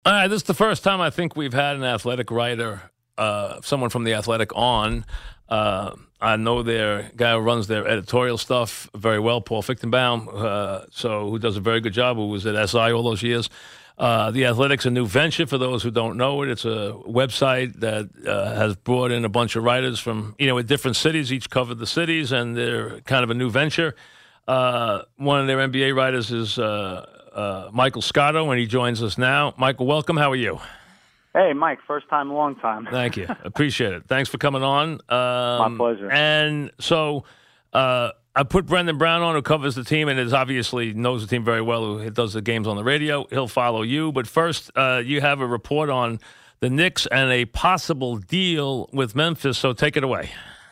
All right, this is the first time I think we've had an athletic writer, someone from The Athletic on. I know their guy who runs their editorial stuff very well, Paul Fichtenbaum, who does a very good job, who was at SI all those years. The Athletic's a new venture for those who don't know it. It's a website that has brought in a bunch of writers from, in different cities, each covered the cities, and they're kind of a new venture. One of their NBA writers is Michael Scotto, and he joins us now. Michael, welcome. How are you? Hey, Mike. First time, long time. Thank you. Appreciate it. Thanks for coming on. My pleasure. And so I put Brendan Brown on, who covers the team and obviously knows the team very well, who does the games on the radio. He'll follow you. But first, you have a report on the Knicks and a possible deal with Memphis, so take it away.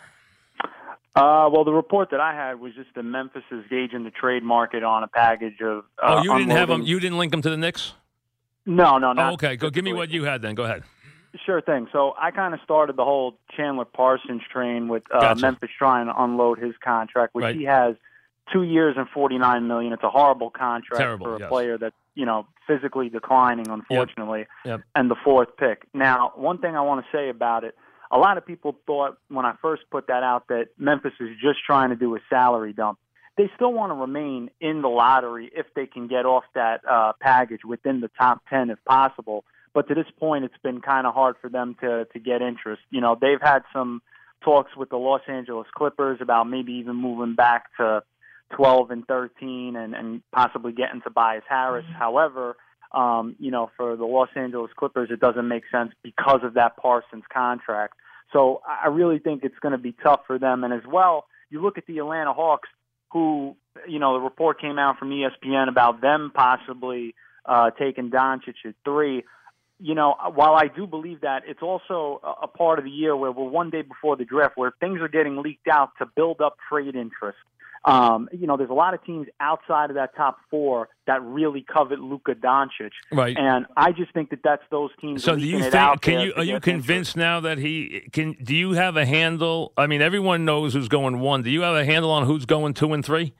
Well, the report that I had was just that Memphis is gauging the trade market on a package of. You didn't have them. You didn't link them to the Knicks. No, not. Oh, okay. Go. Give me what you had then. Go ahead. Sure thing. So I kind of started the whole Chandler Parsons train with Gotcha. Memphis trying to unload his contract, which Right. he has 2 years and $49 million. It's a horrible contract for a yes. player that's physically declining, unfortunately, Yep. and the fourth pick. Now, one thing I want to say about it. A lot of people thought when I first put that out that Memphis is just trying to do a salary dump. They still want to remain in the lottery if they can get off that package within the top 10 if possible. But to this point, it's been kind of hard for them to get interest. They've had some talks with the Los Angeles Clippers about maybe even moving back to 12 and 13 and possibly getting Tobias Harris. However, for the Los Angeles Clippers, it doesn't make sense because of that Parsons contract. So I really think it's going to be tough for them. And as well, you look at the Atlanta Hawks, who, the report came out from ESPN about them possibly taking Doncic at 3. While I do believe that, it's also a part of the year where we're one day before the draft where things are getting leaked out to build up trade interest. There's a lot of teams outside of that top 4 that really covet Luka Doncic, Right. And I just think that that's those teams. So do you leaking it think? out Are you convinced now that he can? Do you have a handle? I mean, everyone knows who's going 1. Do you have a handle on who's going 2 and 3?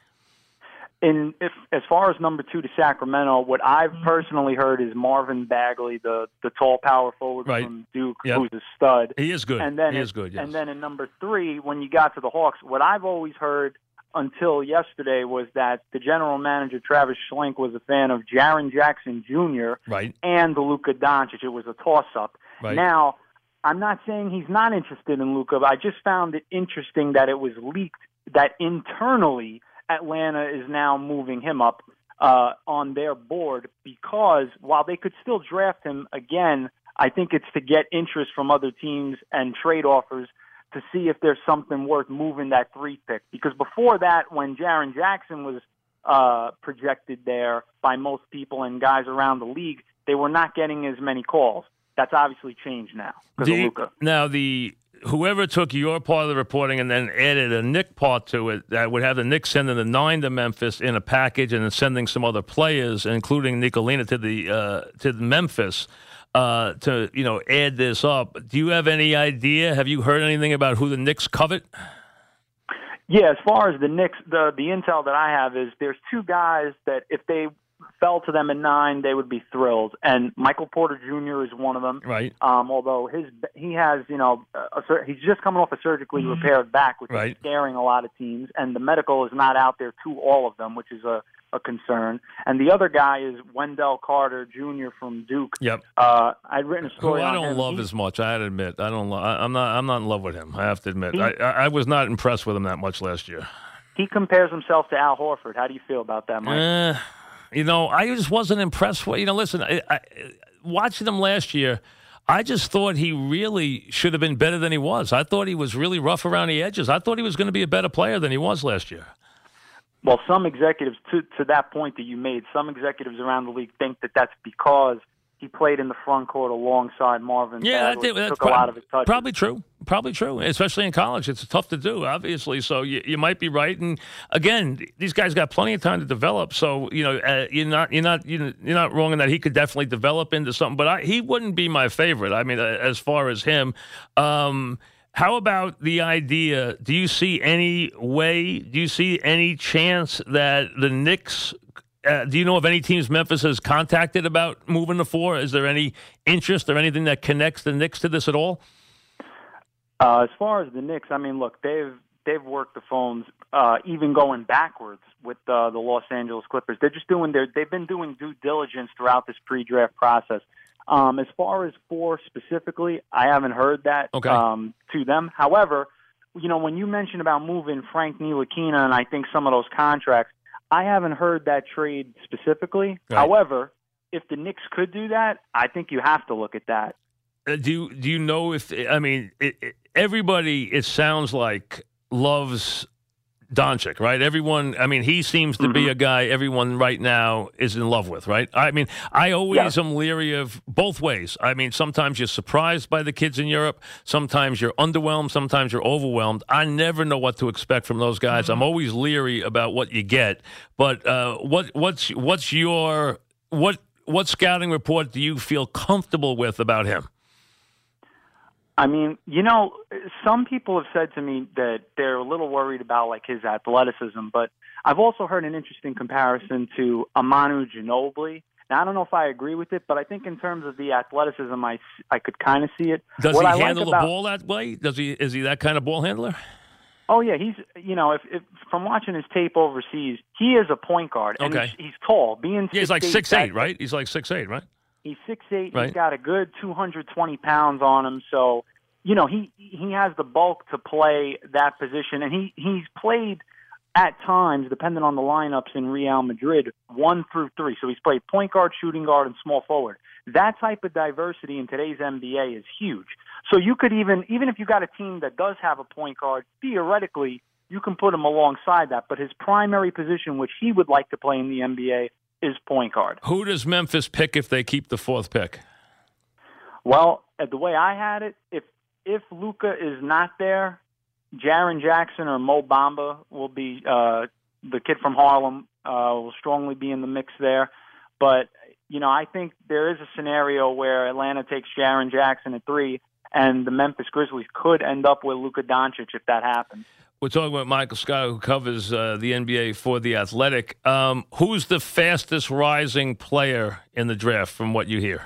As far as number 2 to Sacramento, what I've personally heard is Marvin Bagley, the tall power forward Right. from Duke, Yep. who's a stud. He is good. And then he is good. Yes. And then in number 3, when you got to the Hawks, what I've always heard until yesterday was that the general manager, Travis Schlenk, was a fan of Jaren Jackson Jr. Right. and the Luka Doncic. It was a toss-up. Right. Now, I'm not saying he's not interested in Luka, but I just found it interesting that it was leaked that internally Atlanta is now moving him up on their board because while they could still draft him again, I think it's to get interest from other teams and trade offers to see if there's something worth moving that 3 pick. Because before that, when Jaren Jackson was projected there by most people and guys around the league, they were not getting as many calls. That's obviously changed now because of Luka. Now, whoever took your part of the reporting and then added a Knick part to it, that would have the Knicks sending the 9 to Memphis in a package and then sending some other players, including Nicolina, to Memphis. To add this up, do you have any idea? Have you heard anything about who the Knicks covet? Yeah, as far as the Knicks, the intel that I have is there's 2 guys that if they fell to them at 9, they would be thrilled. And Michael Porter Jr. is one of them. Right. Although he has he's just coming off a surgically repaired back, which Right. is scaring a lot of teams, and the medical is not out there to all of them, which is a concern. And the other guy is Wendell Carter Jr. from Duke. Yep. I'd written a story. Who I on don't him. love as much. I had to admit, I'm not in love with him. I have to admit, I was not impressed with him that much last year. He compares himself to Al Horford. How do you feel about that, Mike? I just wasn't impressed with. Listen, I watching him last year, I just thought he really should have been better than he was. I thought he was really rough around the edges. I thought he was going to be a better player than he was last year. Well, some executives, to that point that you made, some executives around the league think that that's because he played in the front court alongside Marvin Bagley. That's took a lot of his touches. Probably true, especially in college. It's tough to do, obviously. So you might be right. And again, these guys got plenty of time to develop. So you're not wrong in that he could definitely develop into something. But he wouldn't be my favorite. I mean, as far as him. How about the idea? Do you see any chance that the Knicks do you know of any teams Memphis has contacted about moving to 4? Is there any interest or anything that connects the Knicks to this at all? As far as the Knicks, I mean, look, they've worked the phones, even going backwards with the Los Angeles Clippers. They've been doing due diligence throughout this pre-draft process. As far as 4 specifically, I haven't heard that to them. However, when you mentioned about moving Frank Ntilikina and I think some of those contracts, I haven't heard that trade specifically. Right. However, if the Knicks could do that, I think you have to look at that. Do you know if everybody, it sounds like, loves Doncic, right? Everyone, I mean, he seems to be a guy everyone right now is in love with, right? I mean, I always am leery of both ways. I mean, sometimes you're surprised by the kids in Europe. Sometimes you're underwhelmed. Sometimes you're overwhelmed. I never know what to expect from those guys. I'm always leery about what you get. But what scouting report do you feel comfortable with about him? I mean, some people have said to me that they're a little worried about like his athleticism, but I've also heard an interesting comparison to Manu Ginobili. Now, I don't know if I agree with it, but I think in terms of the athleticism, I could kind of see it. Does he handle the ball that way? Is he that kind of ball handler? Oh yeah, he's if from watching his tape overseas, he is a point guard, and he's tall. He's like 6'8", right? He's like 6'8", right? He's 6'8". Right. He's got a good 220 pounds on him. So, he has the bulk to play that position. And he's played at times, depending on the lineups in Real Madrid, 1 through 3. So he's played point guard, shooting guard, and small forward. That type of diversity in today's NBA is huge. So you could even if you got a team that does have a point guard, theoretically, you can put him alongside that. But his primary position, which he would like to play in the NBA, is point guard. Who does Memphis pick if they keep the 4th pick? Well, the way I had it, if Luka is not there, Jaren Jackson or Mo Bamba will be the kid from Harlem will strongly be in the mix there. But I think there is a scenario where Atlanta takes Jaren Jackson at 3, and the Memphis Grizzlies could end up with Luka Doncic if that happens. We're talking about Michael Scott, who covers the NBA for The Athletic. Who's the fastest rising player in the draft from what you hear?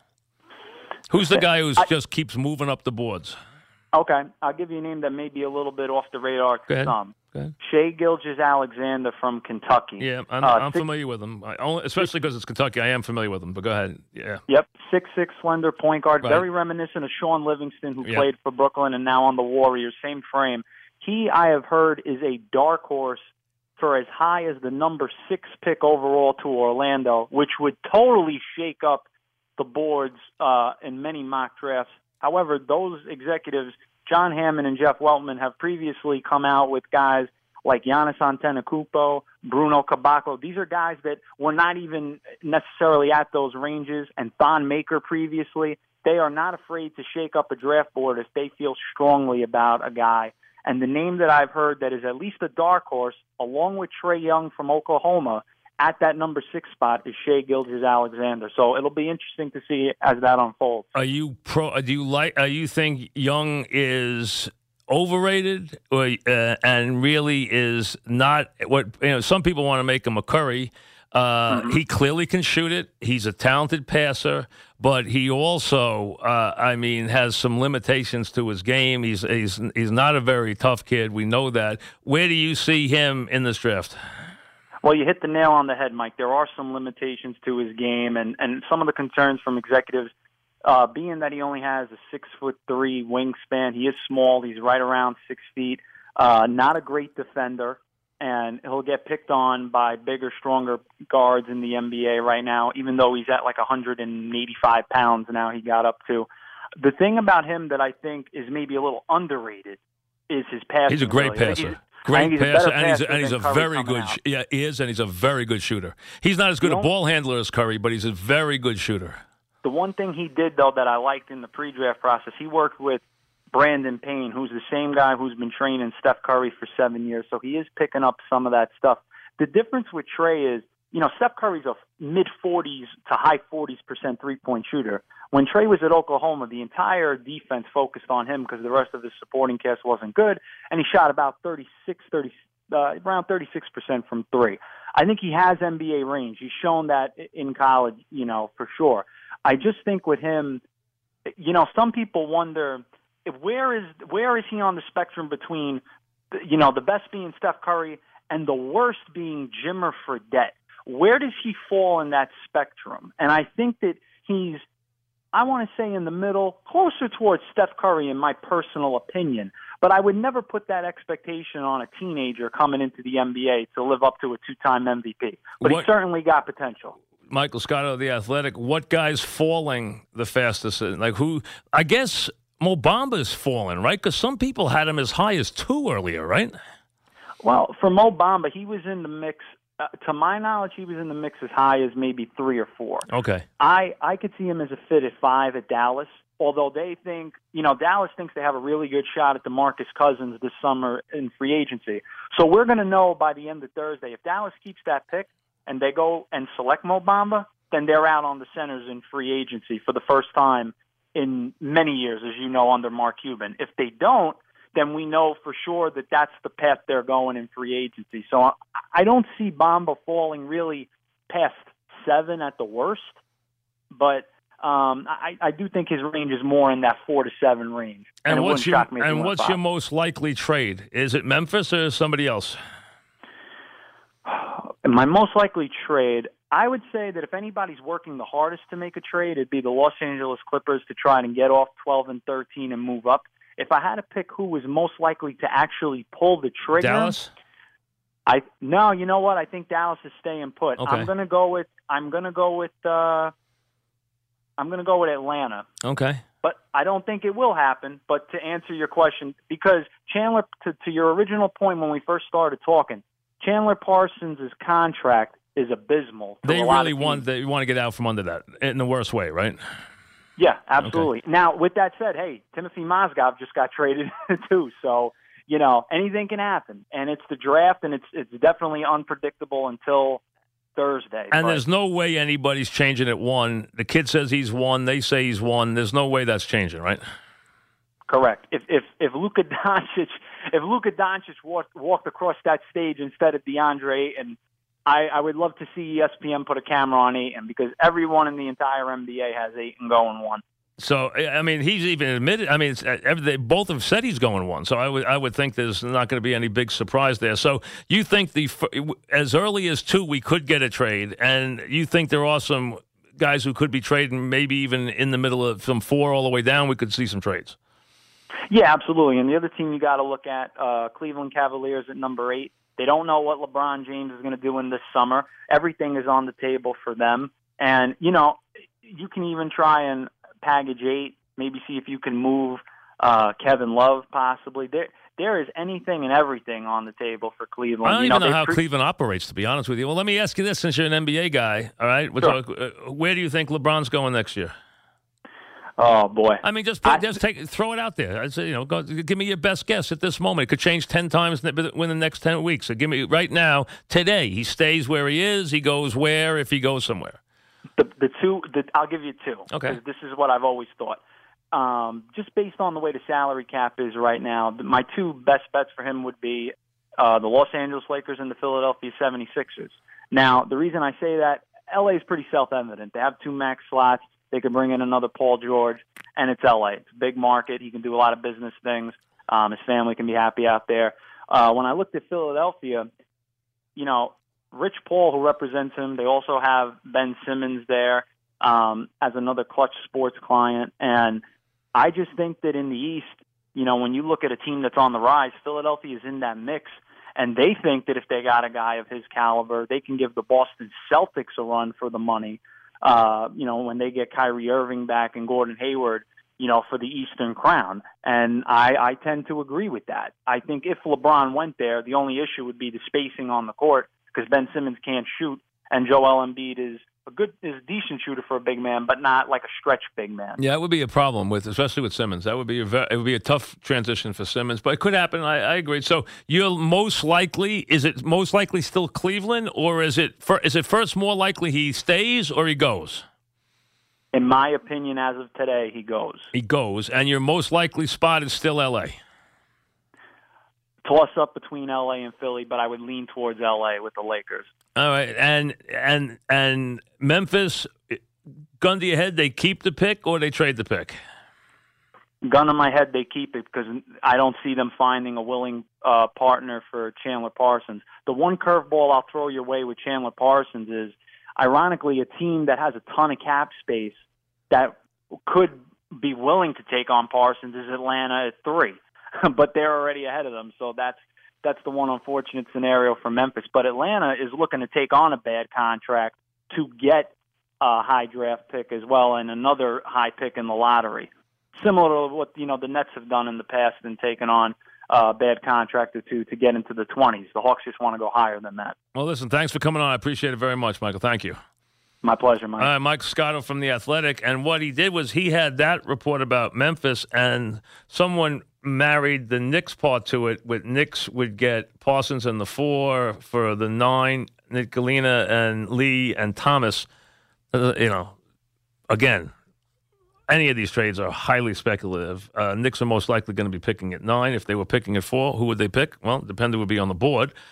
Who's the guy who just keeps moving up the boards? Okay, I'll give you a name that may be a little bit off the radar to some. Shai Gilgeous-Alexander from Kentucky. Yeah, I'm familiar with him, especially because it's Kentucky. I am familiar with him, but go ahead. Yeah. Yep, 6'6", slender point guard, very reminiscent of Sean Livingston, who played for Brooklyn and now on the Warriors, same frame. He, I have heard, is a dark horse for as high as the number 6 pick overall to Orlando, which would totally shake up the boards in many mock drafts. However, those executives, John Hammond and Jeff Weltman, have previously come out with guys like Giannis Antetokounmpo, Bruno Caboclo. These are guys that were not even necessarily at those ranges, and Thon Maker previously. They are not afraid to shake up a draft board if they feel strongly about a guy. And the name that I've heard that is at least a dark horse, along with Trae Young from Oklahoma, at that number 6 spot is Shai Gilgeous-Alexander. So it'll be interesting to see as that unfolds. Are you you think Young is overrated and really is not what some people want to make him a Curry? He clearly can shoot it. He's a talented passer, but he also, has some limitations to his game. He's not a very tough kid. We know that. Where do you see him in this draft? Well, you hit the nail on the head, Mike. There are some limitations to his game, and some of the concerns from executives, being that he only has a 6'3" wingspan. He is small. He's right around 6 feet. Not a great defender, and he'll get picked on by bigger, stronger guards in the NBA right now, even though he's at like 185 pounds now he got up to. The thing about him that I think is maybe a little underrated is his passing. He's a great passer. Great passer, and he's a very good. Yeah, he is, and he's a very good shooter. He's not as good a ball handler as Curry, but he's a very good shooter. The one thing he did, though, that I liked in the pre-draft process, he worked with Brandon Payne, who's the same guy who's been training Steph Curry for 7 years. So he is picking up some of that stuff. The difference with Trae is, Steph Curry's a mid-40s to high 40s% three-point shooter. When Trae was at Oklahoma, the entire defense focused on him because the rest of the supporting cast wasn't good, and he shot about 36, around 36% from three. I think he has NBA range. He's shown that in college, for sure. I just think with him, some people wonder where is he on the spectrum between, the best being Steph Curry and the worst being Jimmer Fredette. Where does he fall in that spectrum? And I think that he's, I want to say in the middle, closer towards Steph Curry in my personal opinion. But I would never put that expectation on a teenager coming into the NBA to live up to a two-time MVP. But he certainly got potential. Michael Scott of The Athletic, what guy's falling the fastest? Like who? I guess Mo Bamba's falling, right? Because some people had him as high as 2 earlier, right? Well, for Mo Bamba, he was in the mix. To my knowledge, he was in the mix as high as maybe 3 or 4. Okay. I could see him as a fit at 5 at Dallas, although they think, Dallas thinks they have a really good shot at DeMarcus Cousins this summer in free agency. So we're going to know by the end of Thursday. If Dallas keeps that pick and they go and select Mo Bamba, then they're out on the centers in free agency for the first time in many years, as you know, under Mark Cuban. If they don't, then we know for sure that that's the path they're going in free agency. So I don't see Bamba falling really past 7 at the worst, but I do think his range is more in that 4 to 7 range. And what's your most likely trade? Is it Memphis or somebody else? My most likely trade, I would say that if anybody's working the hardest to make a trade, it'd be the Los Angeles Clippers to try and get off 12 and 13 and move up. If I had to pick who was most likely to actually pull the trigger, Dallas. No, you know what? I think Dallas is staying put. Okay. I'm gonna go with Atlanta. Okay. But I don't think it will happen. But to answer your question, because Chandler, to your original point when we first started talking, Chandler Parsons' contract is abysmal. They really want to get out from under that in the worst way, right? Yeah, absolutely. Okay. Now, with that said, hey, Timothy Mozgov just got traded too, so anything can happen. And it's the draft, and it's definitely unpredictable until Thursday. And there's no way anybody's changing it 1. The kid says he's 1. They say he's 1. There's no way that's changing, right? Correct. If Luka Doncic walked across that stage instead of DeAndre Ayton, I would love to see ESPN put a camera on Ayton because everyone in the entire NBA has Ayton going 1. So, I mean, he's even admitted. I mean, they both have said he's going 1. So I would think there's not going to be any big surprise there. So you think as early as 2 we could get a trade, and you think there are some guys who could be trading, maybe even in the middle of from 4 all the way down, we could see some trades. Yeah, absolutely. And the other team you got to look at, Cleveland Cavaliers at number 8. They don't know what LeBron James is going to do in this summer. Everything is on the table for them. And, you can even try and package 8, maybe see if you can move Kevin Love possibly. There is anything and everything on the table for Cleveland. I don't even know how Cleveland operates, to be honest with you. Well, let me ask you this, since you're an NBA guy, all right? Sure. Where do you think LeBron's going next year? Oh, boy. I mean, throw it out there. I say, give me your best guess at this moment. It could change 10 times within the next 10 weeks. So give me right now, today, he stays where he is. He goes where if he goes somewhere? I'll give you 2. Okay. This is what I've always thought. Just based on the way the salary cap is right now, my 2 best bets for him would be the Los Angeles Lakers and the Philadelphia 76ers. Now, the reason I say that, LA is pretty self-evident. They have 2 max slots. They could bring in another Paul George, and it's LA. It's a big market. He can do a lot of business things. His family can be happy out there. When I looked at Philadelphia, Rich Paul, who represents him, they also have Ben Simmons there as another Clutch Sports client. And I just think that in the East, when you look at a team that's on the rise, Philadelphia is in that mix. And they think that if they got a guy of his caliber, they can give the Boston Celtics a run for the money. When they get Kyrie Irving back and Gordon Hayward, for the Eastern Crown. And I tend to agree with that. I think if LeBron went there, the only issue would be the spacing on the court because Ben Simmons can't shoot and Joel Embiid is a decent shooter for a big man, but not like a stretch big man. Yeah, it would be a problem especially with Simmons. It would be a tough transition for Simmons, but it could happen. I agree. So is it most likely still Cleveland, or is it first more likely he stays or he goes? In my opinion, as of today, he goes. He goes, and your most likely spot is still L.A. toss up between LA and Philly, but I would lean towards LA with the Lakers. All right, and Memphis, gun to your head, they keep the pick or they trade the pick? Gun on my head, they keep it because I don't see them finding a willing partner for Chandler Parsons. The one curveball I'll throw your way with Chandler Parsons is, ironically, a team that has a ton of cap space that could be willing to take on Parsons is Atlanta at 3, but they're already ahead of them. So that's the one unfortunate scenario for Memphis. But Atlanta is looking to take on a bad contract to get a high draft pick as well and another high pick in the lottery. Similar to what the Nets have done in the past and taken on a bad contract or two to get into the 20s. The Hawks just want to go higher than that. Well, listen, thanks for coming on. I appreciate it very much, Michael. Thank you. My pleasure, Mike. Mike Scotto from The Athletic. And what he did was he had that report about Memphis, and someone married the Knicks part to it. With Knicks would get Parsons in the 4, for the 9, Nick Galina and Lee and Thomas. Again, any of these trades are highly speculative. Knicks are most likely going to be picking at 9. If they were picking at 4, who would they pick? Well, it depended who would be on the board.